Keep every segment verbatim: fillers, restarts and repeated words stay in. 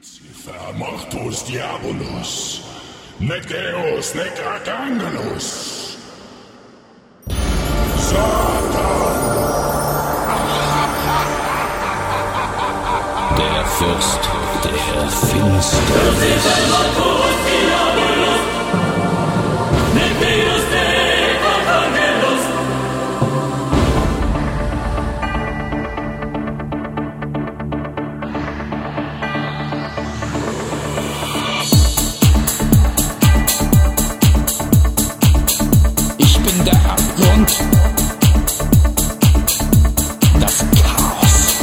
Lucifer mortus diabolus, nec Deus, nec archangelus. Satan! Der Fürst der Finsternis. Ich bin der Abgrund, das Chaos.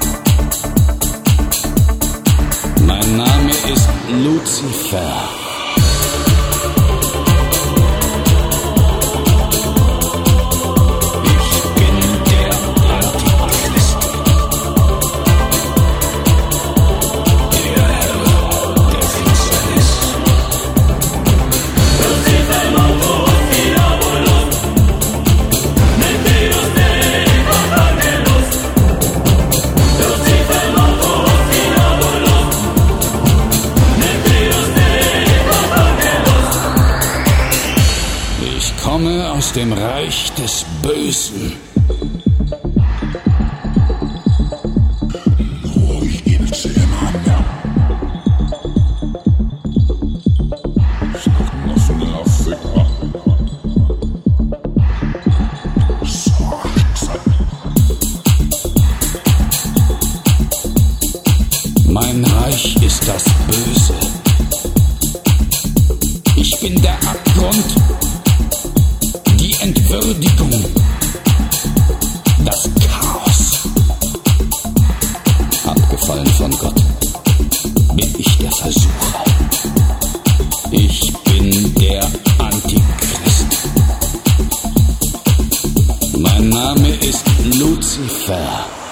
Mein Name ist Lucifer. Ich bin der Antichrist, der Herr der Finsternis. Ich komme aus dem Reich des Bösen. Oh, ich gebe zu dem Hammer. Schnappen auf den Finger. So, Mein Reich ist das Böse. Ich bin der Abgrund, die Entwürdigung, das Chaos. Abgefallen von Gott bin ich der Versucher. Ich bin der Antichrist. Mein Name ist Lucifer.